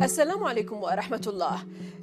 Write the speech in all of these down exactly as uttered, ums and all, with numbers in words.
السلام عليكم ورحمة الله.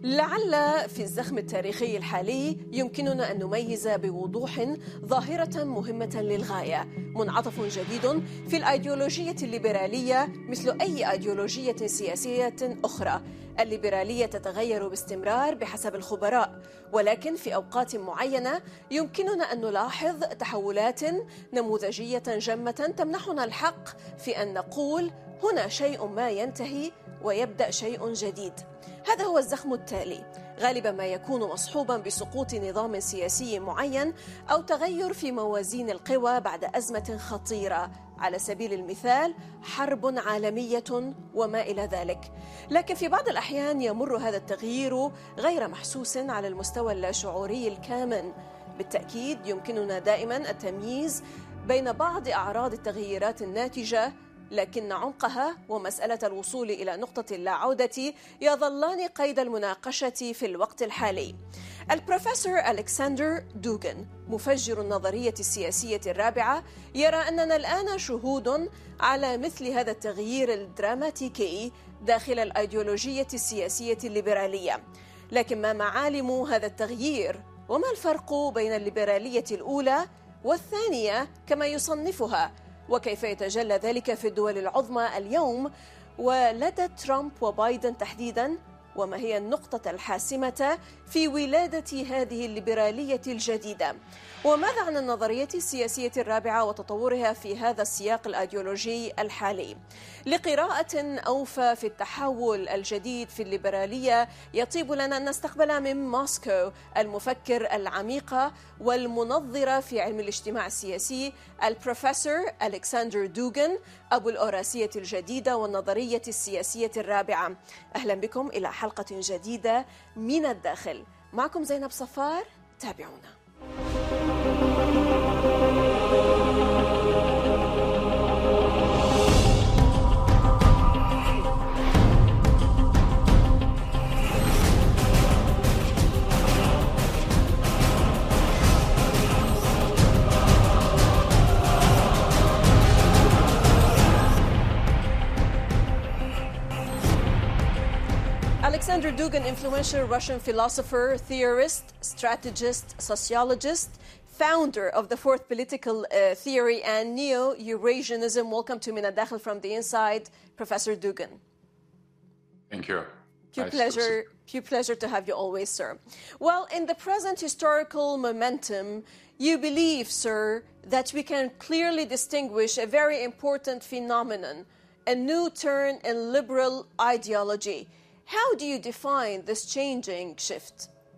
لعل في الزخم التاريخي الحالي يمكننا أن نميز بوضوح ظاهرة مهمة للغاية، منعطف جديد في الأيديولوجية الليبرالية مثل أي أيديولوجية سياسية أخرى. الليبرالية تتغير باستمرار بحسب الخبراء، ولكن في أوقات معينة يمكننا أن نلاحظ تحولات نموذجية جمة تمنحنا الحق في أن نقول هنا شيء ما ينتهي ويبدأ شيء جديد. هذا هو الزخم التالي، غالبا ما يكون مصحوبا بسقوط نظام سياسي معين أو تغير في موازين القوى بعد أزمة خطيرة، على سبيل المثال حرب عالمية وما إلى ذلك. لكن في بعض الأحيان يمر هذا التغيير غير محسوس على المستوى اللاشعوري الكامن. بالتأكيد يمكننا دائما التمييز بين بعض أعراض التغييرات الناتجة، لكن عمقها ومسألة الوصول إلى نقطة اللا عودة يظلان قيد المناقشة في الوقت الحالي. البروفيسور ألكسندر دوغن، مفجر النظرية السياسية الرابعة، يرى أننا الآن شهود على مثل هذا التغيير الدراماتيكي داخل الأيديولوجية السياسية الليبرالية. لكن ما معالم هذا التغيير؟ وما الفرق بين الليبرالية الأولى والثانية كما يصنفها؟ وكيف يتجلى ذلك في الدول العظمى اليوم ولدى ترامب وبايدن تحديداً؟ وما هي النقطة الحاسمة في ولادة هذه الليبرالية الجديدة؟ وماذا عن النظرية السياسية الرابعة وتطورها في هذا السياق الأيديولوجي الحالي؟ لقراءة أوفى في التحول الجديد في الليبرالية يطيب لنا أن نستقبل من موسكو المفكر العميق والمنظر في علم الاجتماع السياسي البروفيسور ألكسندر دوغن، أبو الأوراسية الجديدة والنظرية السياسية الرابعة. أهلا بكم إلى حلقة جديدة من الداخل. معكم زينب صفار، تابعونا. Alexander Dugin, influential Russian philosopher, theorist, strategist, sociologist, founder of the fourth political uh, theory and neo-Eurasianism. Welcome to Min al-Dakhil from the inside, Professor Dugin. Thank you. Pure nice pleasure, pure pleasure to have you always, sir. Well, in the present historical momentum, you believe, sir, that we can clearly distinguish a very important phenomenon, a new turn in liberal ideology. How do you define this changing shift?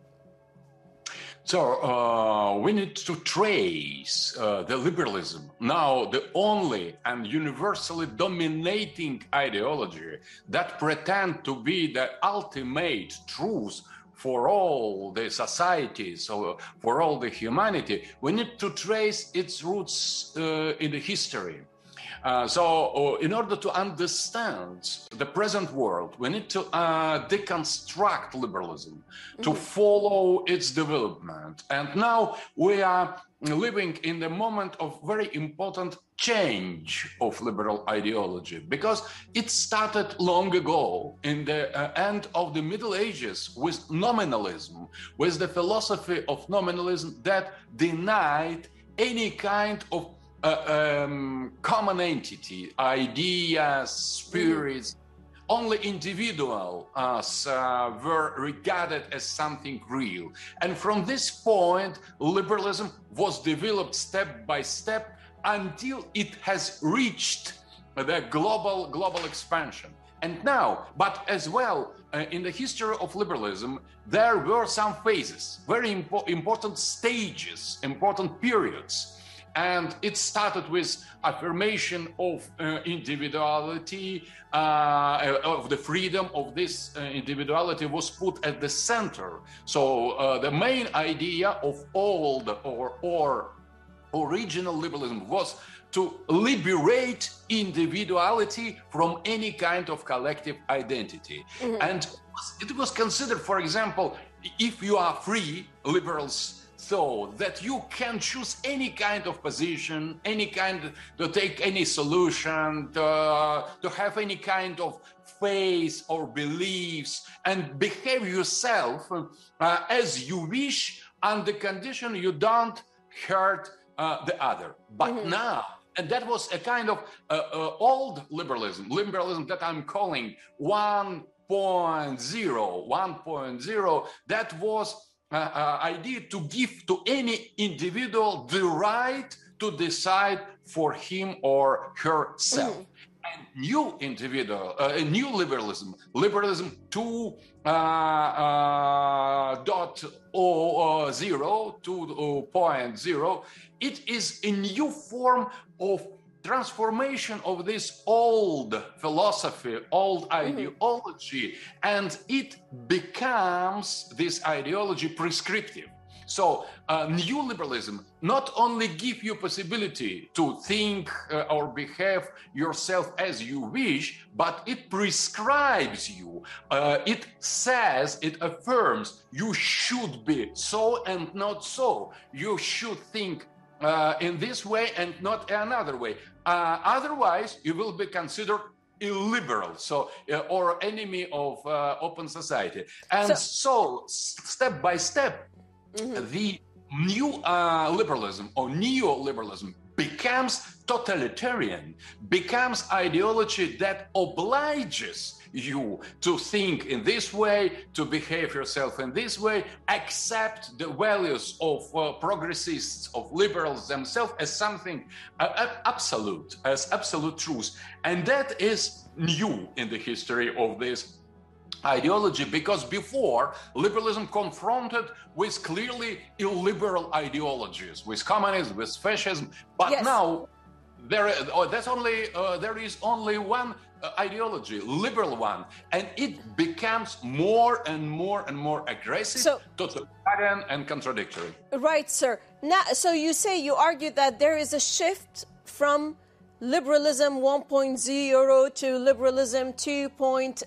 So uh, we need to trace uh, the liberalism, now the only and universally dominating ideology that pretend to be the ultimate truth for all the societies, or for all the humanity. We need to trace its roots uh, in the history. Uh, so uh, in order to understand the present world, we need to uh, deconstruct liberalism, mm-hmm. to follow its development. And now we are living in the moment of very important change of liberal ideology, because it started long ago in the uh, end of the Middle Ages with nominalism, with the philosophy of nominalism that denied any kind of Uh, um, common entity, ideas, spirits. Mm-hmm. Only individual as uh, were regarded as something real. And from this point, liberalism was developed step by step until it has reached the global, global expansion. And now, but as well, uh, in the history of liberalism, there were some phases, very impo- important stages, important periods. And it started with affirmation of uh, individuality, uh, of the freedom of this uh, individuality was put at the center. So uh, the main idea of old or, or original liberalism was to liberate individuality from any kind of collective identity. Mm-hmm. And it was considered, for example, if you are free, liberals thought that you can choose any kind of position, any kind to take any solution, to, to have any kind of faith or beliefs and behave yourself uh, as you wish on the condition you don't hurt uh, the other. But mm-hmm. now, and that was a kind of uh, uh, old liberalism, liberalism that I'm calling one point oh, that was uh, uh, idea to give to any individual the right to decide for him or herself. Mm. And new individual, uh, new liberalism, liberalism two uh, uh, dot oh, uh, zero, two point oh, it is a new form of transformation of this old philosophy, old ideology, mm-hmm. and it becomes this ideology prescriptive. So uh, new liberalism not only give you possibility to think uh, or behave yourself as you wish, but it prescribes you. Uh, it says, it affirms you should be so and not so. You should think uh, in this way and not another way. Uh, otherwise, you will be considered illiberal, so uh, or enemy of uh, open society. And so, so step by step, mm-hmm. the new uh, liberalism or neoliberalism becomes totalitarian, becomes ideology that obliges you to think in this way, to behave yourself in this way, accept the values of uh, progressists, of liberals themselves as something uh, absolute, as absolute truth. And that is new in the history of this ideology, because before liberalism confronted with clearly illiberal ideologies, with communism, with fascism, but yes. now there oh, that's only uh, there is only one uh, ideology, liberal one, and it becomes more and more and more aggressive, so, totalitarian and contradictory. Right, sir. Now, so you say, you argue that there is a shift from liberalism one point oh to liberalism two point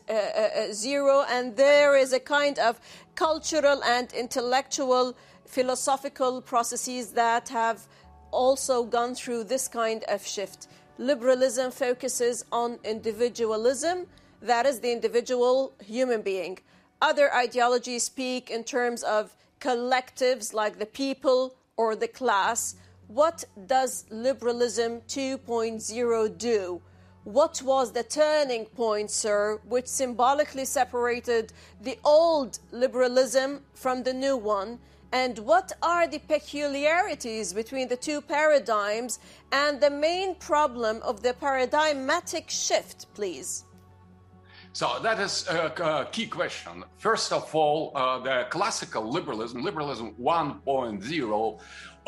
oh, and there is a kind of cultural and intellectual philosophical processes that have also gone through this kind of shift. Liberalism focuses on individualism, that is the individual human being. Other ideologies speak in terms of collectives like the people or the class. What does liberalism two point oh do? What was the turning point, sir, which symbolically separated the old liberalism from the new one? And what are the peculiarities between the two paradigms and the main problem of the paradigmatic shift, please? So that is a key question. First of all, uh, the classical liberalism, liberalism one point oh,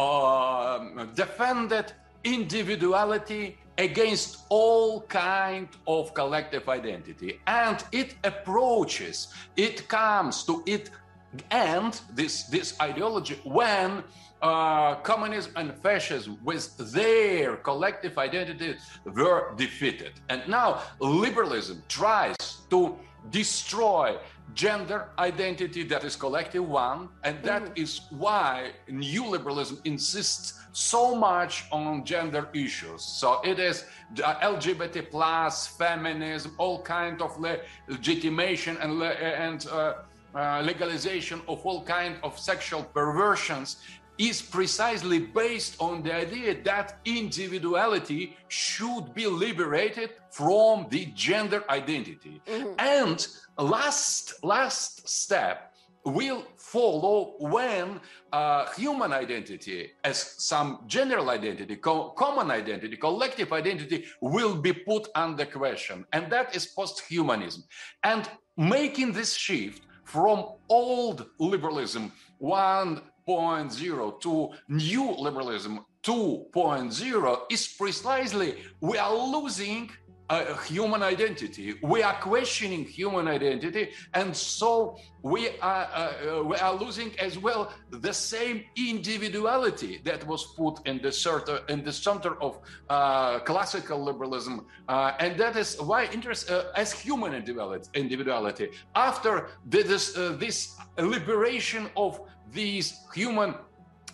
uh, defended individuality against all kind of collective identity. And it approaches, it comes to it end, this, this ideology, when uh, communism and fascism with their collective identity were defeated. And now liberalism tries to destroy gender identity that is collective one, and that mm-hmm. is why new liberalism insists so much on gender issues. So it is L G B T plus, feminism, all kind of legitimation and, le- and uh, uh, legalization of all kind of sexual perversions is precisely based on the idea that individuality should be liberated from the gender identity. Mm-hmm. And last, last step will follow when uh, human identity, as some general identity, co- common identity, collective identity, will be put under question. And that is post-humanism. And making this shift from old liberalism one point oh to new liberalism two point oh is precisely we are losing uh, human identity. We are questioning human identity, and so we are uh, we are losing as well the same individuality that was put in the center in the center of uh, classical liberalism, uh, and that is why interest uh, as human individuality after this uh, this liberation of these human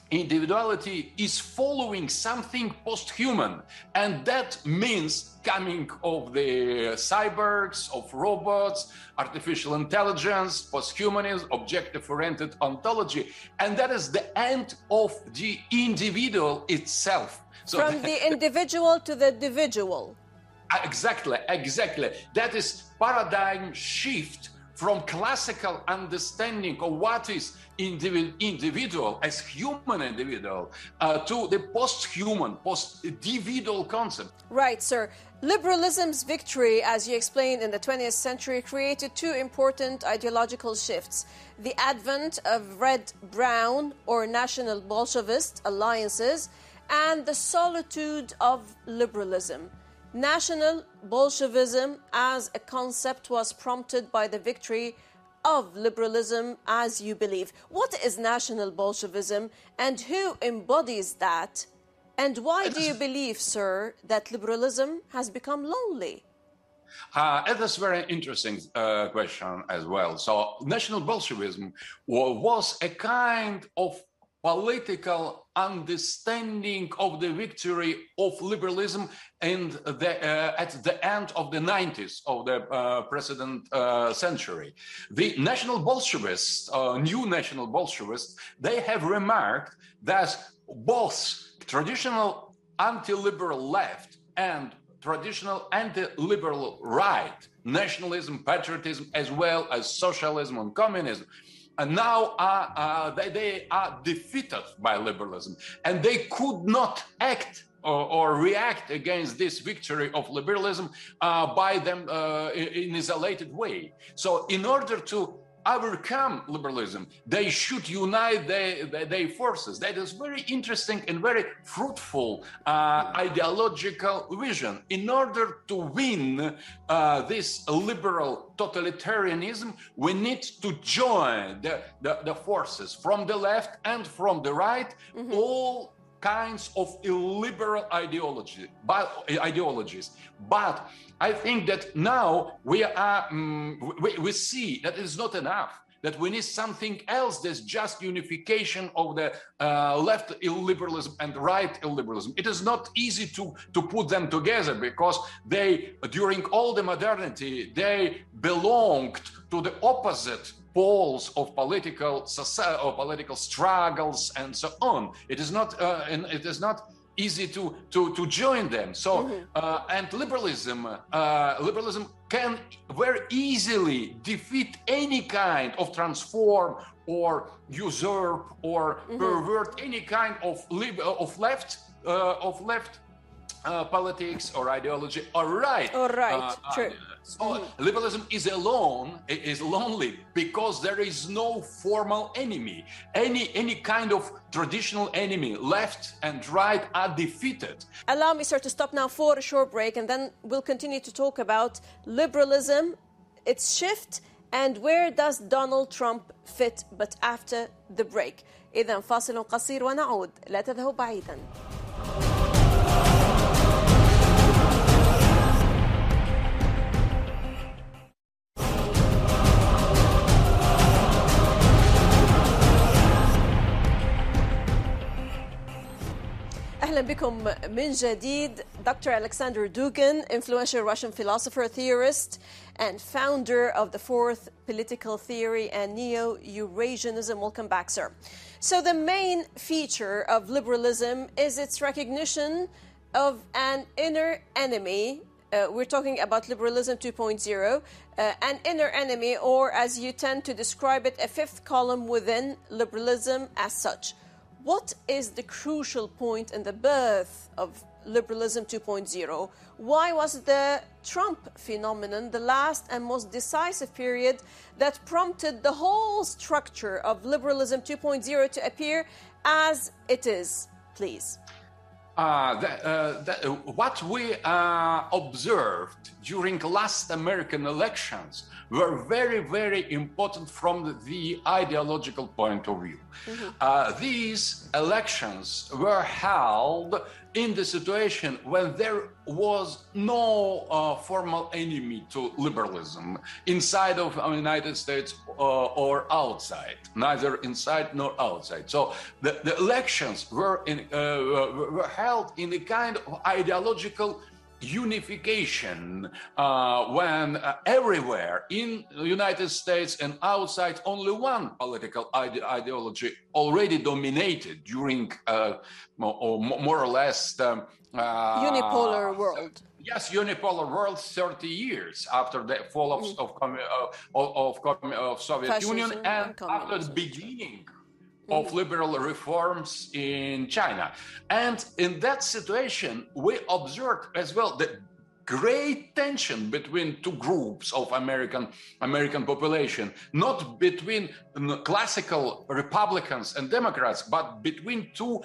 individuality is following something post-human, and that means coming of the cyborgs, of robots, artificial intelligence, post-humanism, objective-oriented ontology, and that is the end of the individual itself. So from the individual to the individual. Exactly, exactly. That is paradigm shift from classical understanding of what is individ- individual as human individual uh, to the post-human, post-individual concept. Right, sir. Liberalism's victory, as you explained, in the twentieth century created two important ideological shifts. The advent of red-brown or national Bolshevist alliances and the solitude of liberalism. National Bolshevism as a concept was prompted by the victory of liberalism, as you believe. What is National Bolshevism and who embodies that? And why do you believe, sir, that liberalism has become lonely? Uh, that's a very interesting uh, question as well. So National Bolshevism was a kind of political understanding of the victory of liberalism and the, uh, at the end of the nineties of the uh, present uh, century. The National Bolshevists, uh, new National Bolshevists, they have remarked that both traditional anti-liberal left and traditional anti-liberal right, nationalism, patriotism, as well as socialism and communism, and now uh, uh, they, they are defeated by liberalism, and they could not act or, or react against this victory of liberalism uh, by them uh, in an isolated way. So in order to overcome liberalism, they should unite their, their, their forces. That is very interesting and very fruitful uh, ideological vision. In order to win uh, this liberal totalitarianism, we need to join the, the, the forces from the left and from the right, mm-hmm. all kinds of illiberal ideology, but, ideologies. But I think that now we are um, we, we see that it's not enough, that we need something else. There's just unification of the uh, left illiberalism and right illiberalism. It is not easy to, to put them together because they, during all the modernity, they belonged to the opposite poles of political society, or political struggles and so on. It is not, uh, and it is not easy to, to, to join them. So, mm-hmm. uh, and liberalism, uh, liberalism can very easily defeat any kind of transform or usurp or mm-hmm. pervert any kind of lib- of left uh, of left uh, politics or ideology or right. Or right, uh, true. Uh, So mm-hmm. liberalism is alone, is lonely because there is no formal enemy. Any any kind of traditional enemy, left and right, are defeated. Allow me, sir, to stop now for a short break, and then we'll continue to talk about liberalism, its shift, and where does Donald Trump fit, but after the break. إذن فاصل قصير ونعود، لا تذهب بعيدا. أهلا بكم من جديد. Doctor Alexander Dugin, influential Russian philosopher, theorist, and founder of the fourth political theory and neo-Eurasianism. Welcome back, sir. So the main feature of liberalism is its recognition of an inner enemy. Uh, we're talking about liberalism two point oh, uh, an inner enemy, or as you tend to describe it, a fifth column within liberalism as such. What is the crucial point in the birth of liberalism two point oh? Why was the Trump phenomenon the last and most decisive period that prompted the whole structure of liberalism two point oh to appear as it is, please? Uh, the, uh, the, what we uh, observed during last American elections were very, very important from the ideological point of view. Mm-hmm. Uh, these elections were held in the situation when there was no uh, formal enemy to liberalism inside of the United States uh, or outside, neither inside nor outside. So the, the elections were, in, uh, were held in a kind of ideological unification uh, when uh, everywhere in the United States and outside only one political ide- ideology already dominated during uh, more, more or less um, uh, unipolar world. Yes, unipolar world thirty years after the fall of, mm. of, of, of, of Soviet Fascism Union and, and after the beginning of liberal reforms in China. And in that situation, we observed as well the great tension between two groups of American American population, not between classical Republicans and Democrats, but between two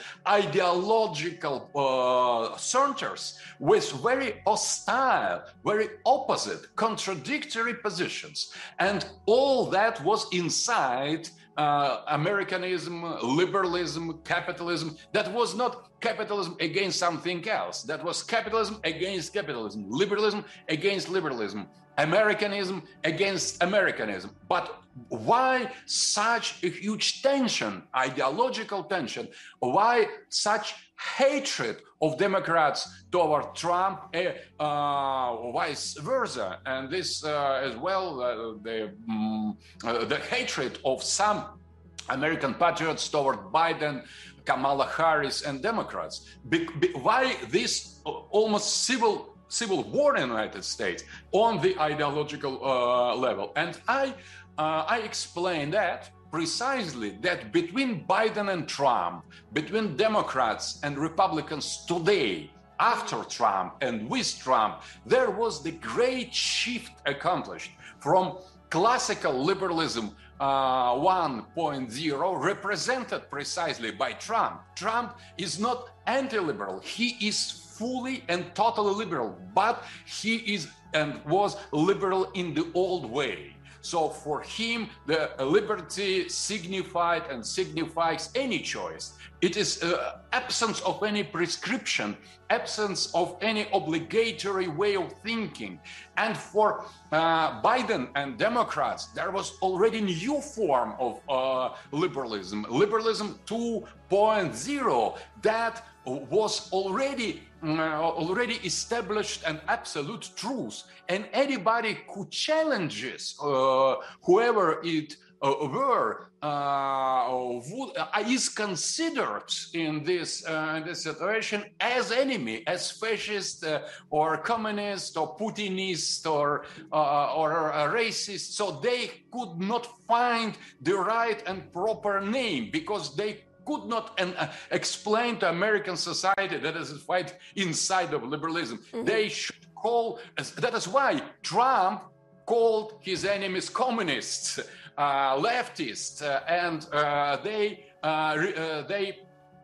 ideological uh, centers with very hostile, very opposite, contradictory positions. And all that was inside Uh, Americanism, liberalism, capitalism. That was not capitalism against something else. That was capitalism against capitalism, liberalism against liberalism, Americanism against Americanism. But why such a huge tension, ideological tension? Why such hatred of Democrats toward Trump, uh, uh, vice versa? And this uh, as well, uh, the, um, uh, the hatred of some American patriots toward Biden, Kamala Harris, and Democrats. Be- be- why this almost civil civil war in the United States on the ideological uh, level? And I, uh, I explain that precisely that between Biden and Trump, between Democrats and Republicans today, after Trump and with Trump, there was the great shift accomplished from classical liberalism uh, one point oh, represented precisely by Trump. Trump is not anti-liberal. He is fully and totally liberal, but he is and was liberal in the old way. So for him, the liberty signified and signifies any choice. It is uh, absence of any prescription, absence of any obligatory way of thinking. And for uh, Biden and Democrats, there was already a new form of uh, liberalism, liberalism two point oh, that was already uh, already established an absolute truth, and anybody who challenges uh, whoever it uh, were uh, would, uh, is considered in this uh, in this situation as enemy, as fascist uh, or communist or Putinist or uh, or a racist. So they could not find the right and proper name because they could not uh, explain to American society that is a fight inside of liberalism. Mm-hmm. They should call, that is why Trump called his enemies communists, uh, leftists, uh, and uh, they uh, uh, they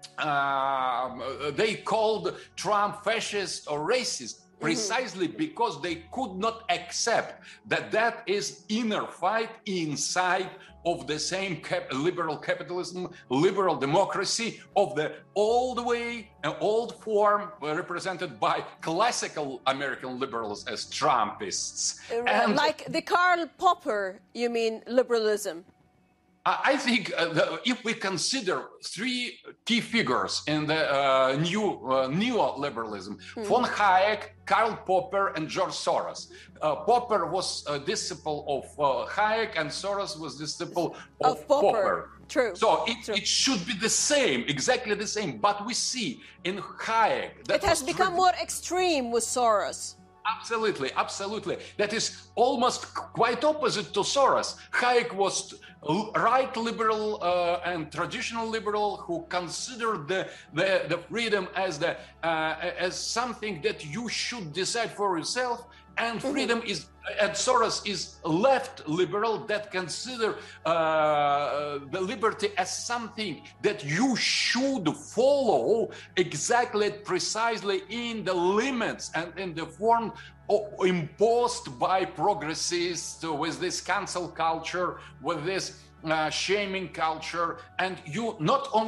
uh, they called Trump fascist or racist. Precisely mm-hmm. because they could not accept that that is inner fight inside of the same cap- liberal capitalism, liberal democracy of the old way, an old form represented by classical American liberals as Trumpists. Uh, and like the Karl Popper, you mean liberalism? I think uh, the, if we consider three key figures in the uh, new uh, neoliberalism, mm-hmm. von Hayek, Karl Popper, and George Soros. Uh, Popper was a disciple of uh, Hayek, and Soros was disciple of, of Popper. Popper. True. So it, True. it should be the same, exactly the same. But we see in Hayek that it has become tri- more extreme with Soros. Absolutely, absolutely. That is almost quite opposite to Soros. Hayek was right liberal uh, and traditional liberal who considered the, the, the freedom as the uh, as something that you should decide for yourself, and freedom mm-hmm. is, and Soros is left liberal that consider uh, the liberty as something that you should follow exactly, precisely in the limits and in the form imposed by progressists with this cancel culture, with this uh, shaming culture. And you not only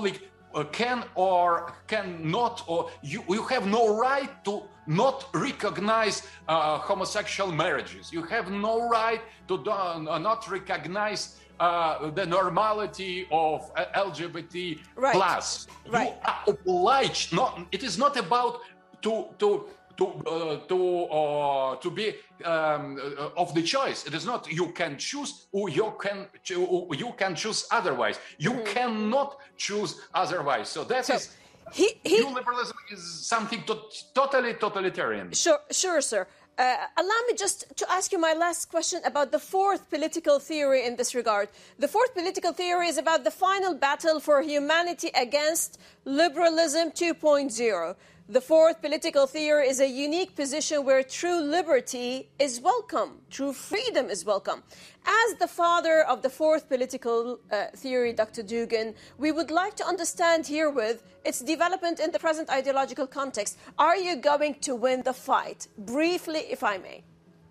uh, can or cannot, or you, you have no right to not recognize uh, homosexual marriages. You have no right to do, uh, not recognize uh, the normality of uh, L G B T right. plus. Right. You are obliged. Not, it is not about to to to uh, to uh, to be um, uh, of the choice. It is not you can choose or you can or you can choose otherwise. You mm-hmm. cannot choose otherwise. So that so is he, he, neoliberalism is something to, totally totalitarian. Sure, sure, sir. Uh, allow me just to ask you my last question about the fourth political theory in this regard. The fourth political theory is about the final battle for humanity against liberalism two point oh. The fourth political theory is a unique position where true liberty is welcome, true freedom is welcome. As the father of the fourth political uh, theory, Doctor Dugin, we would like to understand herewith its development in the present ideological context. Are you going to win the fight? Briefly, if I may.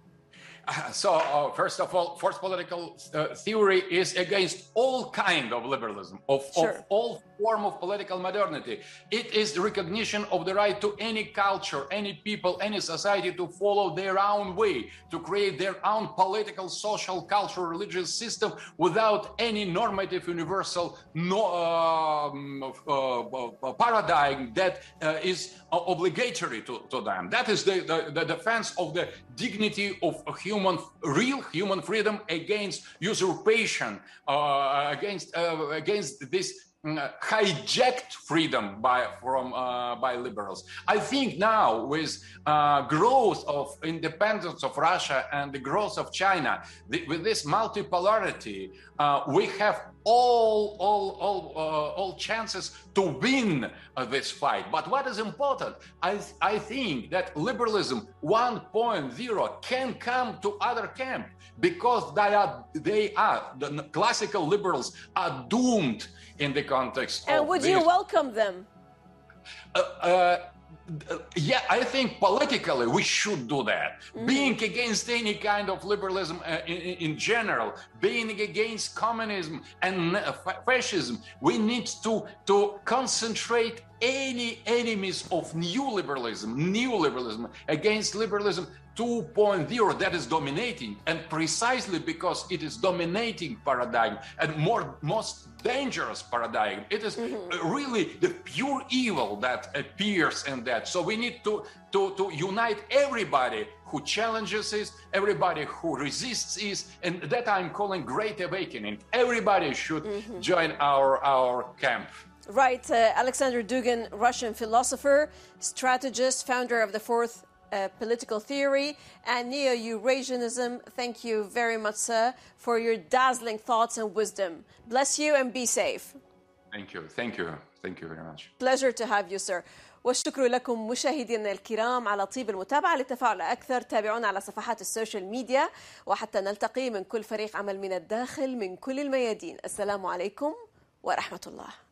Uh, so, uh, first of all, fourth political uh, theory is against all kind of liberalism, of, sure. of all form of political modernity. It is the recognition of the right to any culture, any people, any society to follow their own way, to create their own political, social, cultural, religious system without any normative, universal no, um, uh, paradigm that uh, is uh, obligatory to, to them. That is the, the, the defense of the dignity of a human, real human freedom against usurpation, uh, against uh, against this uh, hijacked freedom by from uh, by liberals. I think now with uh, growth of independence of Russia and the growth of China, the, with this multipolarity, uh, we have all all all uh, all chances to win uh, this fight. But what is important, I I think that liberalism one point oh can come to other camp because they are they are the classical liberals are doomed in the context. And of would this. you welcome them? Uh, uh, yeah, I think politically we should do that. Mm-hmm. Being against any kind of liberalism uh, in, in general, being against communism and uh, fascism, we need to, to concentrate any enemies of new liberalism, neoliberalism, against liberalism two point oh that is dominating, and precisely because it is dominating paradigm and more most dangerous paradigm, it is mm-hmm. really the pure evil that appears in that. So we need to, to, to unite everybody who challenges it, everybody who resists it, and that I'm calling Great Awakening. Everybody should mm-hmm. join our, our camp. Right, uh, Alexander Dugin, Russian philosopher, strategist, founder of the fourth Uh, political theory and neo-Eurasianism. Thank you very much, sir, for your dazzling thoughts and wisdom. Bless you and be safe. Thank you. Thank you. Thank you very much. Pleasure to have you, sir. والشكر لكم مشاهدينا الكرام على طيب المتابعة. للتفاعل أكثر تابعونا على صفحات السوشيال ميديا، وحتى نلتقي من كل فريق عمل من الداخل من كل الميادين. السلام عليكم ورحمة الله.